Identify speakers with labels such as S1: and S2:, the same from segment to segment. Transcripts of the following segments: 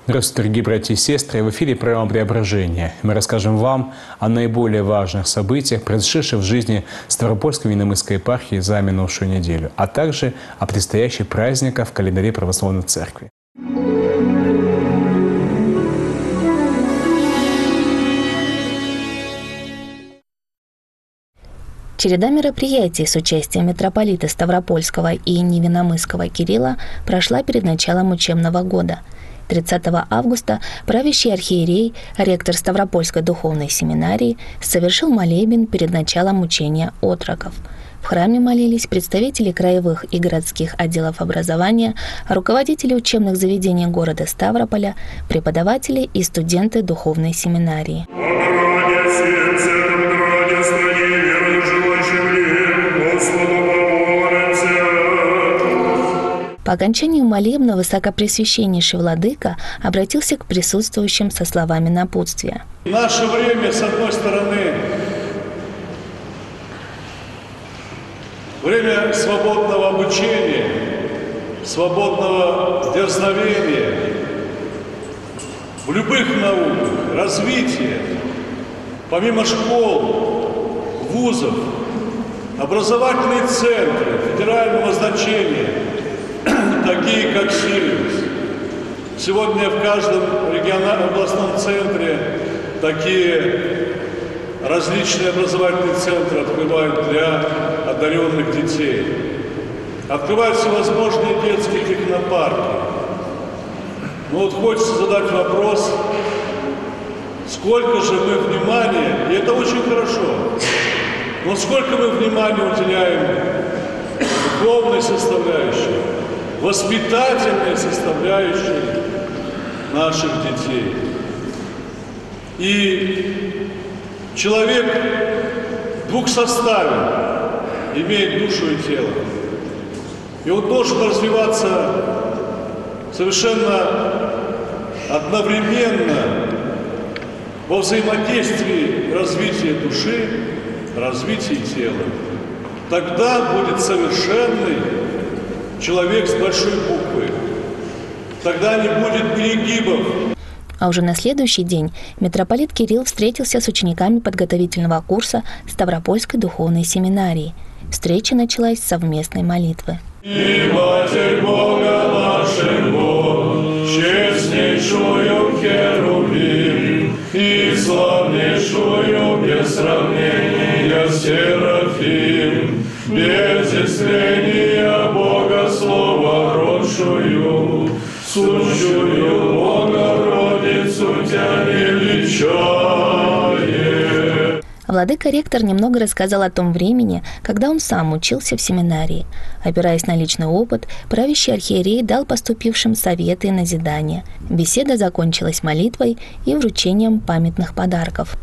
S1: Здравствуйте, дорогие братья и сестры! В эфире программа «Преображение». Мы расскажем вам о наиболее важных событиях, произошедших в жизни Ставропольской Невинномысской епархии за минувшую неделю, а также о предстоящих праздниках в календаре Православной Церкви.
S2: Череда мероприятий с участием митрополита Ставропольского и Невинномысского Кирилла прошла перед началом учебного года. 30 августа правящий архиерей, ректор Ставропольской духовной семинарии, совершил молебен перед началом учения отроков. В храме молились представители краевых и городских отделов образования, руководители учебных заведений города Ставрополя, преподаватели и студенты духовной семинарии. По окончанию молебна высокопресвященнейший владыка обратился к присутствующим со словами напутствия.
S3: В наше время, с одной стороны, время свободного обучения, свободного дерзновения в любых науках, развития, помимо школ, вузов, образовательные центры федерального значения, такие как Сириус. Сегодня в каждом региональном областном центре такие различные образовательные центры открывают для одаренных детей. Открывают всевозможные детские технопарки. Но вот хочется задать вопрос, сколько же мы внимания, и это очень хорошо, но сколько мы внимания уделяем духовной составляющей, воспитательной составляющей наших детей. И человек двухсоставен, имеет душу и тело. И он должен развиваться совершенно одновременно во взаимодействии развития души, развития тела. Тогда будет совершенный человек с большой буквы. Тогда не будет перегибов.
S2: А уже на следующий день митрополит Кирилл встретился с учениками подготовительного курса Ставропольской духовной семинарии. Встреча началась с совместной молитвы.
S3: И Матерь Бога нашего, честнейшую Херувим, и славнейшую без сравнения Серафим, без исцеления Бога Слова родшую, сущую Богородицу Тя величает.
S2: Владыка-ректор немного рассказал о том времени, когда он сам учился в семинарии. Опираясь на личный опыт, правящий архиерей дал поступившим советы и назидания. Беседа закончилась молитвой и вручением памятных подарков.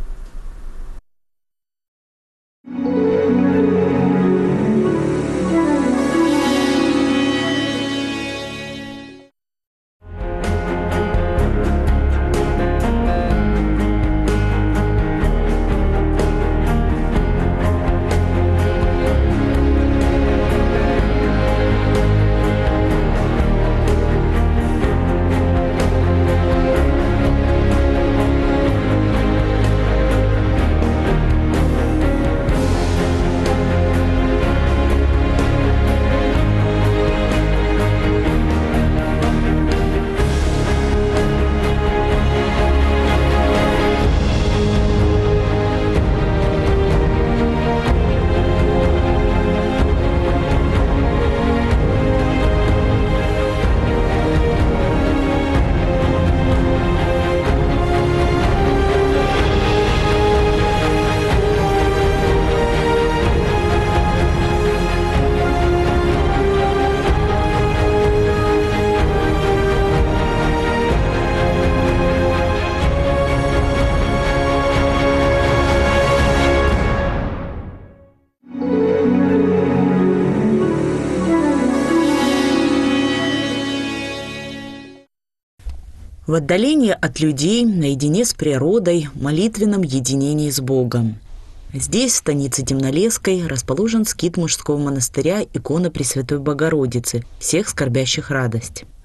S4: В отдалении от людей, наедине с природой, молитвенном единении с Богом. Здесь, в станице Темнолесской, расположен скит мужского монастыря икона Пресвятой Богородицы, всех скорбящих радость.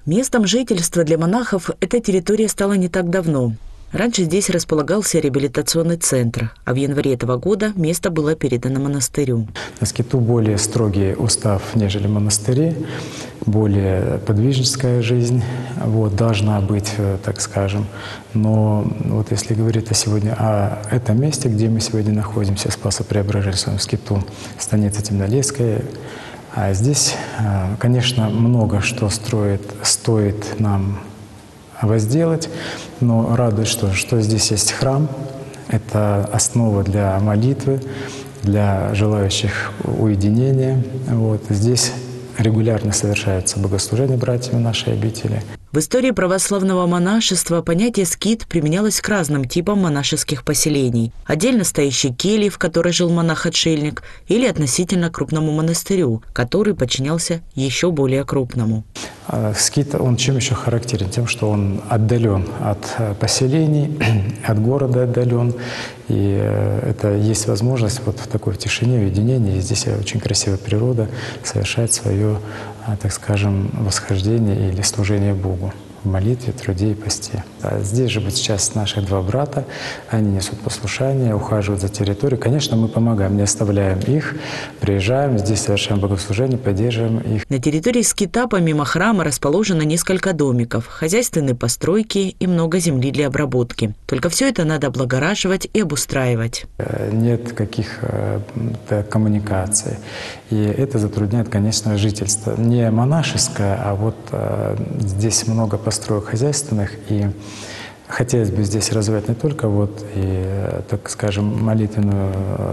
S4: Местом жительства для монахов эта территория стала не так давно. Раньше здесь располагался реабилитационный центр, а в январе этого года место было передано монастырю.
S5: На Скиту более строгий устав, нежели монастыри, более подвижническая жизнь должна быть, так скажем. Но вот если говорить сегодня о этом месте, где мы сегодня находимся, Спасо-Преображенском Скиту, станица Темнолесская, а здесь, конечно, много что стоит нам возделать, но радует, что здесь есть храм. Это основа для молитвы, для желающих уединения. Здесь регулярно совершаются богослужения братьями нашей обители.
S4: В истории православного монашества понятие «скит» применялось к разным типам монашеских поселений. Отдельно стоящей кельи, в которой жил монах-отшельник, или относительно крупному монастырю, который подчинялся еще более крупному.
S5: Скит, он чем еще характерен? Тем, что он отдален от поселений, от города отдален. И это есть возможность в такой тишине, уединении. И здесь очень красивая природа совершает свое, так скажем, восхождение или служение Богу в молитве, труде и посте. А здесь живут сейчас наши два брата. Они несут послушание, ухаживают за территорией. Конечно, мы помогаем, не оставляем их. Приезжаем, здесь совершаем богослужение, поддерживаем их.
S4: На территории Скита помимо храма расположено несколько домиков, хозяйственные постройки и много земли для обработки. Только все это надо облагораживать и обустраивать.
S5: Нет каких коммуникаций. И это затрудняет, конечно, жительство. Не монашеское, а здесь много построек хозяйственных, и хотелось бы здесь развивать не только так скажем, молитвенную,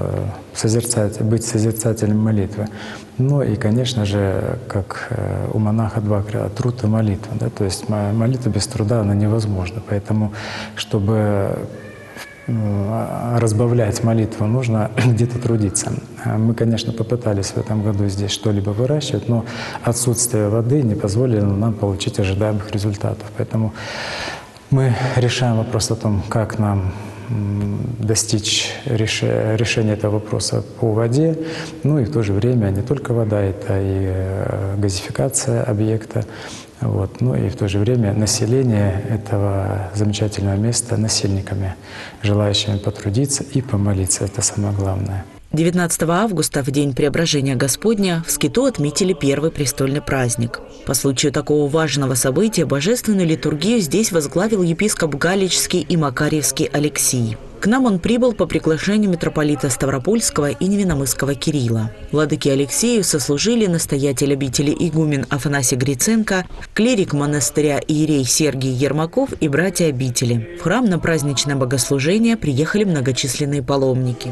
S5: быть созерцателем молитвы, но и, конечно же, как у монаха два крыла, труд и молитва. Да? То есть молитва без труда, она невозможна. Поэтому, чтобы разбавлять молитву, нужно где-то трудиться. Мы, конечно, попытались в этом году здесь что-либо выращивать, но отсутствие воды не позволило нам получить ожидаемых результатов. Поэтому мы решаем вопрос о том, как нам достичь решения этого вопроса по воде, ну и в то же время не только вода, это и газификация объекта, ну и в то же время население этого замечательного места насельниками, желающими потрудиться и помолиться. Это самое главное.
S4: 19 августа, в день Преображения Господня, в Скиту отметили первый престольный праздник. По случаю такого важного события божественную литургию здесь возглавил епископ Галичский и Макарьевский Алексий. К нам он прибыл по приглашению митрополита Ставропольского и Невиномысского Кирилла. Владыке Алексею сослужили настоятель обители игумен Афанасий Гриценко, клирик монастыря иерей Сергий Ермаков и братья обители. В храм на праздничное богослужение приехали многочисленные паломники.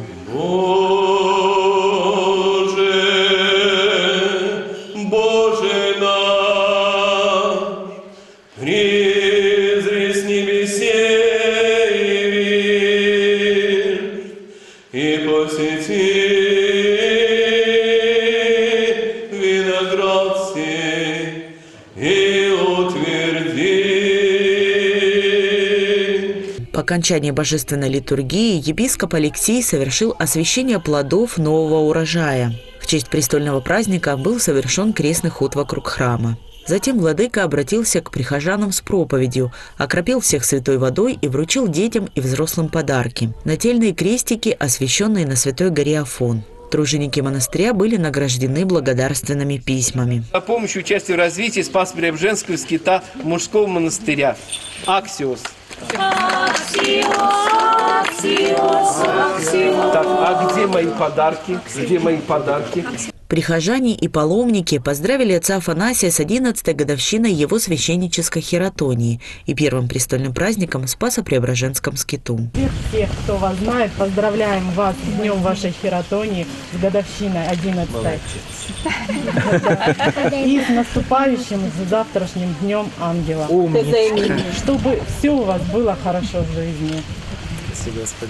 S4: По окончании божественной литургии епископ Алексей совершил освящение плодов нового урожая. В честь престольного праздника был совершен крестный ход вокруг храма. Затем владыка обратился к прихожанам с проповедью, окропил всех святой водой и вручил детям и взрослым подарки. Нательные крестики, освященные на Святой горе Афон. Труженики монастыря были награждены благодарственными письмами.
S6: За помощь участия в развитии Спасо-Преображенского Скита мужского монастыря. Аксиос. Аксиос, Аксиос, Аксиос. Так, а где мои подарки? Где мои подарки?
S4: Прихожане и паломники поздравили отца Афанасия с 11-й годовщиной его священнической хератонии и первым престольным праздником в Спасо-Преображенском Скиту.
S7: Всех, кто вас знает, поздравляем вас с днем вашей хератонии, с годовщиной 11-й. И с наступающим, с завтрашним днем ангела. Чтобы все у вас было хорошо в жизни.
S6: Спасибо, Господи.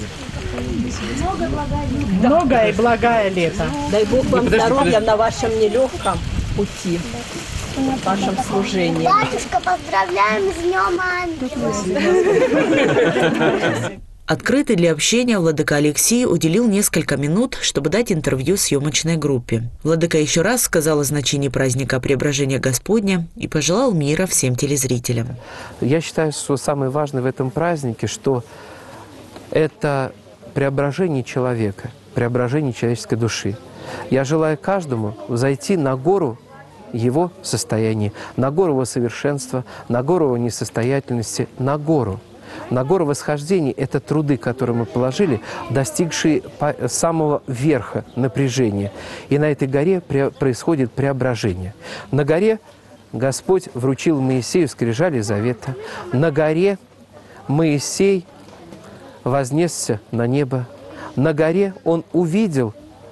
S7: Многое и благое лето.
S8: Дай Бог вам здоровья на вашем нелегком пути, в вашем служении.
S9: Батюшка, поздравляем с днем ангела.
S4: Открытый для общения владыка Алексий уделил несколько минут, чтобы дать интервью съемочной группе. Владыка еще раз сказал о значении праздника Преображения Господня и пожелал мира всем телезрителям.
S6: Я считаю, что самое важное в этом празднике, что это преображение человека, преображение человеческой души. Я желаю каждому взойти на гору его состояния, на гору его совершенства, на гору его несостоятельности, на гору. На гору восхождения – это труды, которые мы положили, достигшие самого верха напряжения. И на этой горе происходит преображение. На горе Господь вручил Моисею скрижали завета. На горе Моисей вознесся на небо. На горе он увидел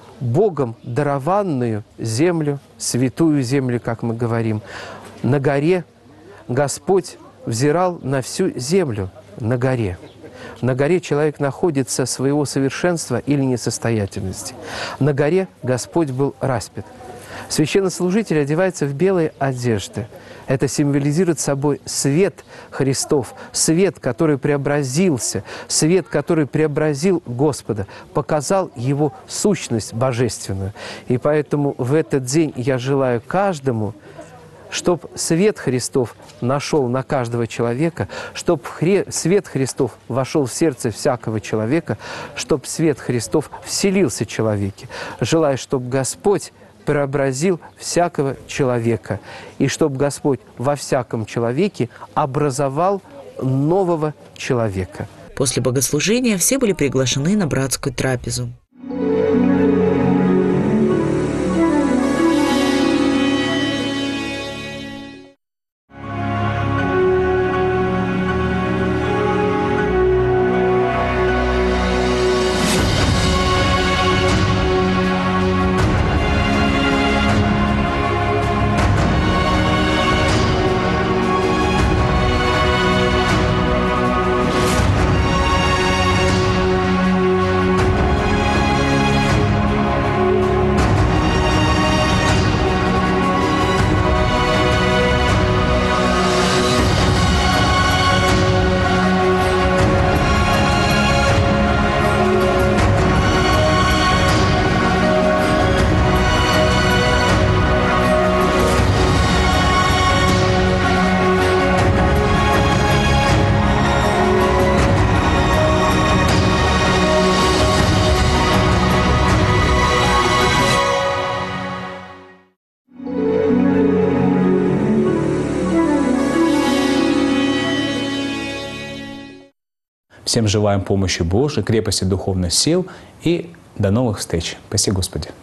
S6: Богом дарованную землю, святую землю, как мы говорим. На горе Господь взирал на всю землю. На горе. На горе человек находится своего совершенства или несостоятельности. На горе Господь был распят. Священнослужитель одевается в белые одежды. Это символизирует собой свет Христов, свет, который преобразился, свет, который преобразил Господа, показал Его сущность божественную. И поэтому в этот день я желаю каждому, чтобы свет Христов нашел на каждого человека, чтобы свет Христов вошел в сердце всякого человека, чтобы свет Христов вселился в человеке. Желаю, чтобы Господь преобразил всякого человека, и чтобы Господь во всяком человеке образовал нового человека.
S4: После богослужения все были приглашены на братскую трапезу.
S1: Всем желаем помощи Божией, крепости духовных сил и до новых встреч. Спаси Господи.